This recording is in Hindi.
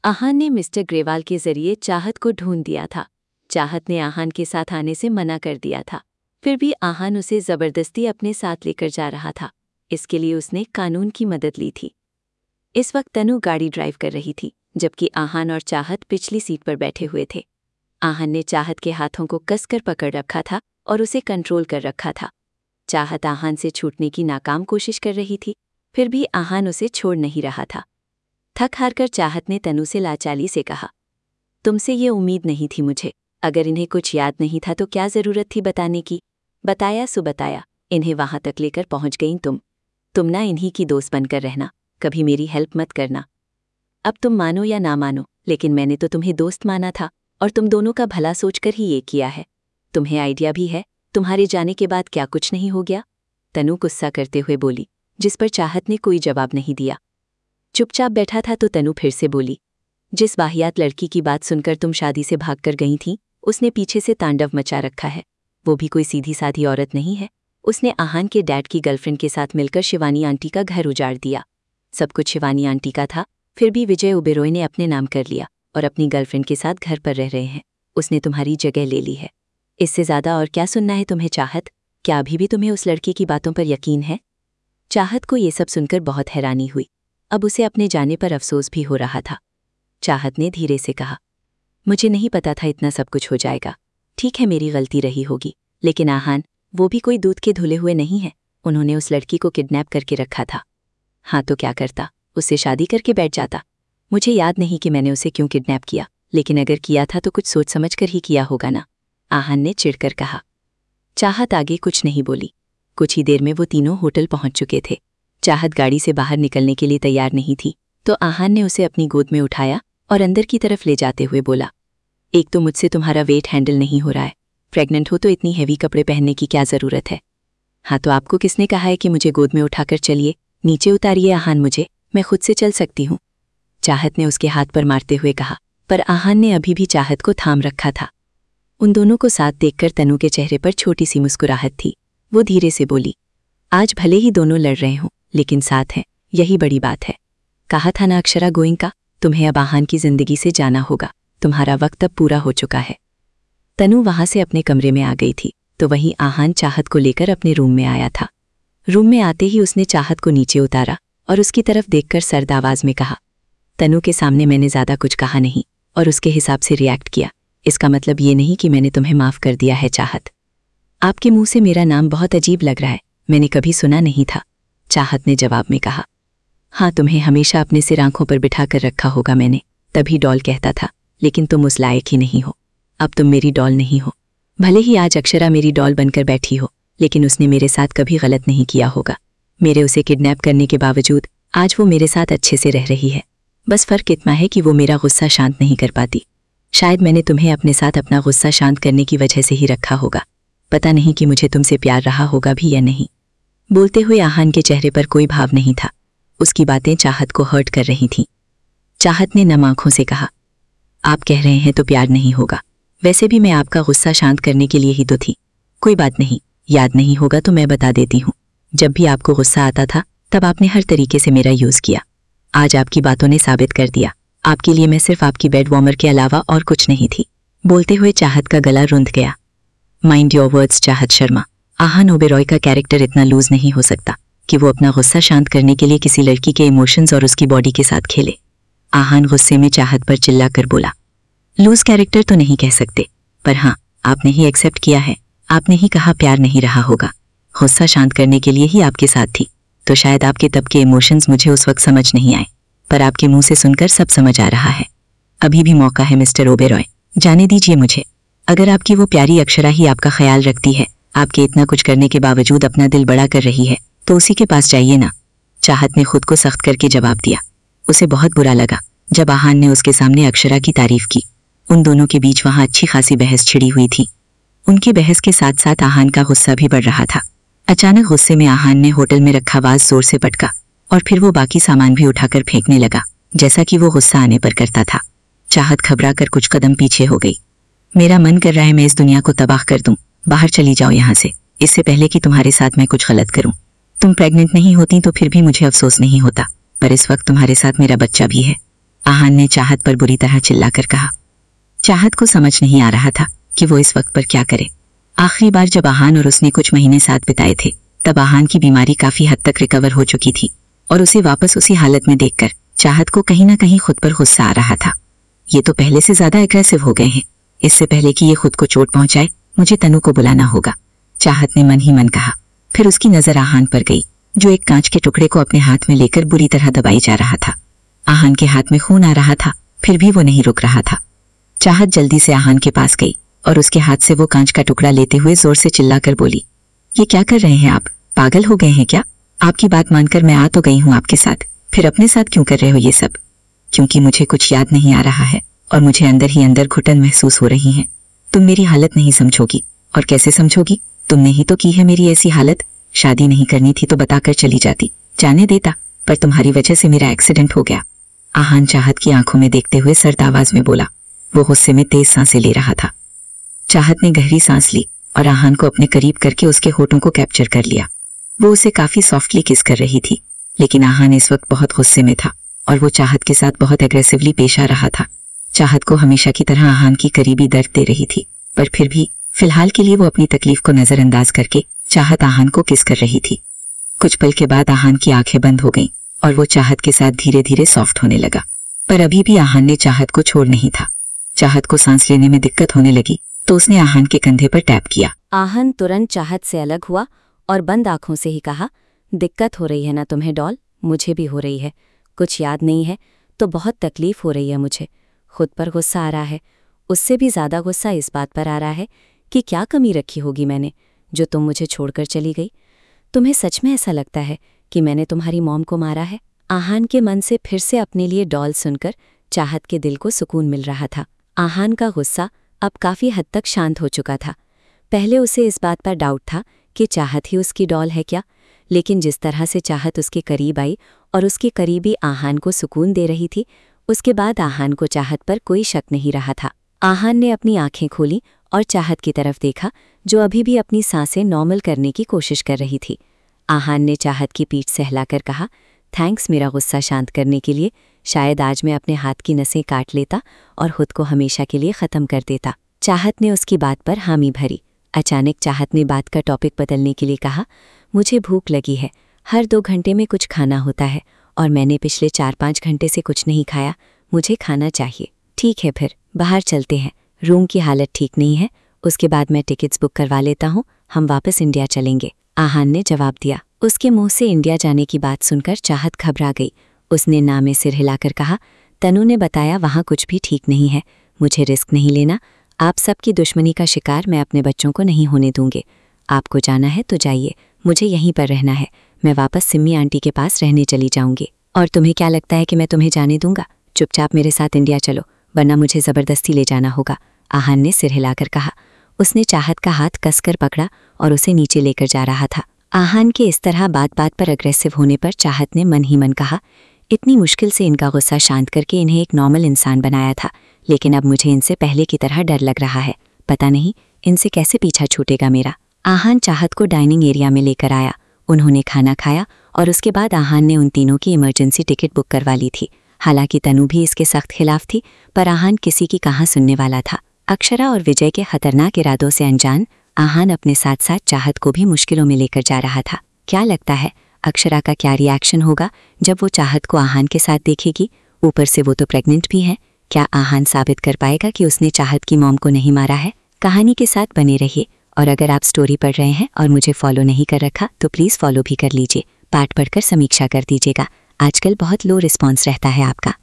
आहान ने मिस्टर ग्रेवाल के जरिए चाहत को ढूंढ दिया था। चाहत ने आहान के साथ आने से मना कर दिया था, फिर भी आहान उसे जबरदस्ती अपने साथ लेकर जा रहा था। इसके लिए उसने कानून की मदद ली थी। इस वक्त तनु गाड़ी ड्राइव कर रही थी, जबकि आहान और चाहत पिछली सीट पर बैठे हुए थे। आहान ने चाहत के हाथों को कसकर पकड़ रखा था और उसे कंट्रोल कर रखा था। चाहत आहान से छूटने की नाकाम कोशिश कर रही थी, फिर भी आहान उसे छोड़ नहीं रहा था। थक हार कर चाहत ने तनु से लाचारी से कहा, तुमसे ये उम्मीद नहीं थी मुझे। अगर इन्हें कुछ याद नहीं था तो क्या ज़रूरत थी बताने की। बताया सो बताया, इन्हें वहां तक लेकर पहुंच गई तुम ना इन्हीं की दोस्त बनकर रहना, कभी मेरी हेल्प मत करना। अब तुम मानो या ना मानो, लेकिन मैंने तो तुम्हें दोस्त माना था और तुम दोनों का भला सोचकर ही ये किया है। तुम्हें आइडिया भी है तुम्हारे जाने के बाद क्या कुछ नहीं हो गया। तनु गुस्सा करते हुए बोली, जिस पर चाहत ने कोई जवाब नहीं दिया। चुपचाप बैठा था तो तनु फिर से बोली, जिस वाहियात लड़की की बात सुनकर तुम शादी से भागकर गई थीं, उसने पीछे से तांडव मचा रखा है। वो भी कोई सीधी साधी औरत नहीं है। उसने आहान के डैड की गर्लफ्रेंड के साथ मिलकर शिवानी आंटी का घर उजाड़ दिया। सब कुछ शिवानी आंटी का था, फिर भी विजय ओबेरॉय ने अपने नाम कर लिया और अपनी गर्लफ्रेंड के साथ घर पर रह रहे हैं। उसने तुम्हारी जगह ले ली है। इससे ज़्यादा और क्या सुनना है तुम्हें चाहत? क्या अभी भी तुम्हें उस लड़की की बातों पर यकीन है? चाहत को ये सब सुनकर बहुत हैरानी हुई। अब उसे अपने जाने पर अफसोस भी हो रहा था। चाहत ने धीरे से कहा, मुझे नहीं पता था इतना सब कुछ हो जाएगा। ठीक है, मेरी गलती रही होगी, लेकिन आहान वो भी कोई दूध के धुले हुए नहीं है। उन्होंने उस लड़की को किडनैप करके रखा था। हाँ तो क्या करता, उससे शादी करके बैठ जाता। मुझे याद नहीं कि मैंने उसे क्यों किडनैप किया, लेकिन अगर किया था तो कुछ सोच समझ कर ही किया होगा ना, आहान ने चिढ़कर कहा। चाहत आगे कुछ नहीं बोली। कुछ ही देर में वो तीनों होटल पहुंच चुके थे। चाहत गाड़ी से बाहर निकलने के लिए तैयार नहीं थी, तो आहान ने उसे अपनी गोद में उठाया और अंदर की तरफ ले जाते हुए बोला, एक तो मुझसे तुम्हारा वेट हैंडल नहीं हो रहा है। प्रेग्नेंट हो तो इतनी हैवी कपड़े पहनने की क्या ज़रूरत है? हाँ तो आपको किसने कहा है कि मुझे गोद में उठाकर चलिए? नीचे उतारिए आहान मुझे, मैं खुद से चल सकती हूँ। चाहत ने उसके हाथ पर मारते हुए कहा, पर आहान ने अभी भी चाहत को थाम रखा था। उन दोनों को साथ देखकर तनु के चेहरे पर छोटी सी मुस्कुराहट थी। वो धीरे से बोली, आज भले ही दोनों लड़ रहे हों, लेकिन साथ हैं, यही बड़ी बात है। कहा था ना अक्षरा गोइंका, तुम्हें अब आहान की जिंदगी से जाना होगा। तुम्हारा वक्त अब पूरा हो चुका है। तनु वहां से अपने कमरे में आ गई थी, तो वहीं आहान चाहत को लेकर अपने रूम में आया था। रूम में आते ही उसने चाहत को नीचे उतारा और उसकी तरफ देखकर सर्द आवाज में कहा, तनु के सामने मैंने ज़्यादा कुछ कहा नहीं और उसके हिसाब से रिएक्ट किया। इसका मतलब ये नहीं कि मैंने तुम्हें माफ़ कर दिया है चाहत। आपके मुंह से मेरा नाम बहुत अजीब लग रहा है, मैंने कभी सुना नहीं था, चाहत ने जवाब में कहा। हाँ, तुम्हें हमेशा अपने सिर आंखों पर बिठा कर रखा होगा मैंने, तभी डॉल कहता था, लेकिन तुम उस लायक ही नहीं हो। अब तुम मेरी डॉल नहीं हो। भले ही आज अक्षरा मेरी डॉल बनकर बैठी हो, लेकिन उसने मेरे साथ कभी गलत नहीं किया होगा। मेरे उसे किडनैप करने के बावजूद आज वो मेरे साथ अच्छे से रह रही है। बस फ़र्क इतना है कि वो मेरा गुस्सा शांत नहीं कर पाती। शायद मैंने तुम्हें अपने साथ अपना गुस्सा शांत करने की वजह से ही रखा होगा। पता नहीं कि मुझे तुमसे प्यार रहा होगा भी या नहीं। बोलते हुए आहान के चेहरे पर कोई भाव नहीं था। उसकी बातें चाहत को हर्ट कर रही थीं। चाहत ने नम आंखों से कहा, आप कह रहे हैं तो प्यार नहीं होगा। वैसे भी मैं आपका गुस्सा शांत करने के लिए ही तो थी। कोई बात नहीं, याद नहीं होगा तो मैं बता देती हूँ। जब भी आपको गुस्सा आता था तब आपने हर तरीके से मेरा यूज़ किया। आज आपकी बातों ने साबित कर दिया, आपके लिए मैं सिर्फ आपकी बेड वार्मर के अलावा और कुछ नहीं थी। बोलते हुए चाहत का गला रुंध गया। माइंड योर वर्ड्स चाहत शर्मा। आहान ओबेरॉय का कैरेक्टर इतना लूज नहीं हो सकता कि वो अपना गुस्सा शांत करने के लिए किसी लड़की के इमोशंस और उसकी बॉडी के साथ खेले। आहान गुस्से में चाहत पर चिल्लाकर बोला, लूज कैरेक्टर तो नहीं कह सकते, पर हाँ, आपने ही एक्सेप्ट किया है। आपने ही कहा प्यार नहीं रहा होगा। गुस्सा शांत करने के लिए ही आपके साथ थी, तो शायद आपके तब के इमोशंस मुझे उस वक्त समझ नहीं आए, पर आपके मुंह से सुनकर सब समझ आ रहा है। अभी भी मौका है मिस्टर ओबेरॉय, जाने दीजिए मुझे। अगर आपकी वो प्यारी अक्षरा ही आपका ख्याल रखती है, आपके इतना कुछ करने के बावजूद अपना दिल बड़ा कर रही है, तो उसी के पास जाइए ना। चाहत ने खुद को सख्त करके जवाब दिया। उसे बहुत बुरा लगा जब आहान ने उसके सामने अक्षरा की तारीफ की। उन दोनों के बीच वहां अच्छी खासी बहस छिड़ी हुई थी। उनकी बहस के साथ साथ आहान का गुस्सा भी बढ़ रहा था। अचानक गुस्से में आहान ने होटल में रखा वाज जोर से पटका और फिर वो बाकी सामान भी उठाकर फेंकने लगा, जैसा कि वो गुस्सा आने पर करता था। चाहत घबरा कर कुछ कदम पीछे हो गई। मेरा मन कर रहा है मैं इस दुनिया को तबाह कर दूं। बाहर चली जाओ यहाँ से, इससे पहले कि तुम्हारे साथ मैं कुछ गलत करूं। तुम प्रेग्नेंट नहीं होती तो फिर भी मुझे अफसोस नहीं होता, पर इस वक्त तुम्हारे साथ मेरा बच्चा भी है। आहान ने चाहत पर बुरी तरह चिल्लाकर कहा। चाहत को समझ नहीं आ रहा था कि वो इस वक्त पर क्या करे। आखिरी बार जब आहान और उसने कुछ महीने साथ बिताए थे तब आहान की बीमारी काफी हद तक रिकवर हो चुकी थी और उसे वापस उसी हालत में देखकर चाहत को कहीं ना कहीं खुद पर गुस्सा आ रहा था। ये तो पहले से ज्यादा एग्रेसिव हो गए हैं। इससे पहले कि ये खुद को चोट पहुंचाए मुझे तनु को बुलाना होगा, चाहत ने मन ही मन कहा। फिर उसकी नजर आहान पर गई जो एक कांच के टुकड़े को अपने हाथ में लेकर बुरी तरह दबाई जा रहा था। आहान के हाथ में खून आ रहा था फिर भी वो नहीं रुक रहा था। चाहत जल्दी से आहान के पास गई और उसके हाथ से वो कांच का टुकड़ा लेते हुए जोर से चिल्लाकर बोली, ये क्या कर रहे हैं आप? पागल हो गए हैं क्या? आपकी बात मानकर मैं आ तो गई हूं आपके साथ, फिर अपने साथ क्यों कर रहे हो ये सब? क्योंकि मुझे कुछ याद नहीं आ रहा है और मुझे अंदर ही अंदर घुटन महसूस हो रही है। तुम मेरी हालत नहीं समझोगी। और कैसे समझोगी? तुमने ही तो की है मेरी ऐसी हालत। शादी नहीं करनी थी तो बताकर चली जाती, जाने देता, पर तुम्हारी वजह से मेरा एक्सीडेंट हो गया। आहान चाहत की आंखों में देखते हुए सर्द आवाज में बोला। वो गुस्से में तेज सांसें ले रहा था। चाहत ने गहरी सांस ली और आहान को अपने करीब करके उसके होठों को कैप्चर कर लिया। वो उसे काफी सॉफ्टली किस कर रही थी, लेकिन आहान इस वक्त बहुत गुस्से में था और वो चाहत के साथ बहुत एग्रेसिवली पेश आ रहा था। चाहत को हमेशा की तरह आहान की करीबी दर्द दे रही थी, पर फिर भी फिलहाल के लिए वो अपनी तकलीफ को नजरअंदाज करके चाहत आहान को किस कर रही थी। कुछ पल के बाद आहान की आंखें बंद हो गईं और वो चाहत के साथ धीरे धीरे सॉफ्ट होने लगा, पर अभी भी आहान ने चाहत को छोड़ नहीं था। चाहत को सांस लेने में दिक्कत होने लगी तो उसने आहान के कंधे पर टैप किया। आहान तुरंत चाहत से अलग हुआ और बंद आंखों से ही कहा, दिक्कत हो रही है ना तुम्हें डॉल? मुझे भी हो रही है। कुछ याद नहीं है तो बहुत तकलीफ हो रही है मुझे। खुद पर गुस्सा आ रहा है, उससे भी ज्यादा गुस्सा इस बात पर आ रहा है कि क्या कमी रखी होगी मैंने जो तुम मुझे छोड़कर चली गई। तुम्हें सच में ऐसा लगता है कि मैंने तुम्हारी मॉम को मारा है? आहान के मन से फिर से अपने लिए डॉल सुनकर चाहत के दिल को सुकून मिल रहा था। आहान का गुस्सा अब काफी हद तक शांत हो चुका था। पहले उसे इस बात पर डाउट था कि चाहत ही उसकी डॉल है क्या, लेकिन जिस तरह से चाहत उसके करीब आई और उसके करीबी आहान को सुकून दे रही थी, उसके बाद आहान को चाहत पर कोई शक नहीं रहा था। आहान ने अपनी आंखें खोली और चाहत की तरफ देखा जो अभी भी अपनी सांसें नॉर्मल करने की कोशिश कर रही थी। आहान ने चाहत की पीठ सहलाकर कहा, थैंक्स मेरा गुस्सा शांत करने के लिए। शायद आज मैं अपने हाथ की नसें काट लेता और खुद को हमेशा के लिए ख़त्म कर देता। चाहत ने उसकी बात पर हामी भरी। अचानक चाहत ने बात का टॉपिक बदलने के लिए कहा, मुझे भूख लगी है। हर 2 घंटे में कुछ खाना होता है और मैंने पिछले 4-5 घंटे से कुछ नहीं खाया। मुझे खाना चाहिए। ठीक है फिर बाहर चलते हैं। रूम की हालत ठीक नहीं है, उसके बाद मैं टिकट्स बुक करवा लेता हूँ। हम वापस इंडिया चलेंगे, आहान ने जवाब दिया। उसके मुंह से इंडिया जाने की बात सुनकर चाहत घबरा गई। उसने ना में सिर हिलाकर कहा, तनु ने बताया वहाँ कुछ भी ठीक नहीं है। मुझे रिस्क नहीं लेना। आप सबकी दुश्मनी का शिकार मैं अपने बच्चों को नहीं होने दूंगी। आपको जाना है तो जाइए, मुझे यहीं पर रहना है। मैं वापस सिम्मी आंटी के पास रहने चली जाऊंगी। और तुम्हें क्या लगता है कि मैं तुम्हें जाने दूंगा? चुपचाप मेरे साथ इंडिया चलो, वरना मुझे ज़बरदस्ती ले जाना होगा, आहान ने सिर हिलाकर कहा। उसने चाहत का हाथ कसकर पकड़ा और उसे नीचे लेकर जा रहा था। आहान के इस तरह बात बात पर अग्रेसिव होने पर चाहत ने मन ही मन कहा, इतनी मुश्किल से इनका गुस्सा शांत करके इन्हें एक नॉर्मल इंसान बनाया था, लेकिन अब मुझे इनसे पहले की तरह डर लग रहा है। पता नहीं इनसे कैसे पीछा छूटेगा मेरा। आहान चाहत को डाइनिंग एरिया में लेकर आया। उन्होंने खाना खाया और उसके बाद आहान ने उन तीनों की इमरजेंसी टिकट बुक करवा ली थी। हालांकि तनु भी इसके सख्त खिलाफ थी, पर आहान किसी की कहाँ सुनने वाला था। अक्षरा और विजय के खतरनाक इरादों से अनजान आहान अपने साथ साथ चाहत को भी मुश्किलों में लेकर जा रहा था। क्या लगता है अक्षरा का क्या रिएक्शन होगा जब वो चाहत को आहान के साथ देखेगी? ऊपर से वो तो प्रेग्नेंट भी है। क्या आहान साबित कर पाएगा कि उसने चाहत की मॉम को नहीं मारा है? कहानी के साथ बने रहिए और अगर आप स्टोरी पढ़ रहे हैं और मुझे फॉलो नहीं कर रखा तो प्लीज़ फॉलो भी कर लीजिए। पाठ पढ़कर समीक्षा कर दीजिएगा। आजकल बहुत लो रिस्पॉन्स रहता है आपका।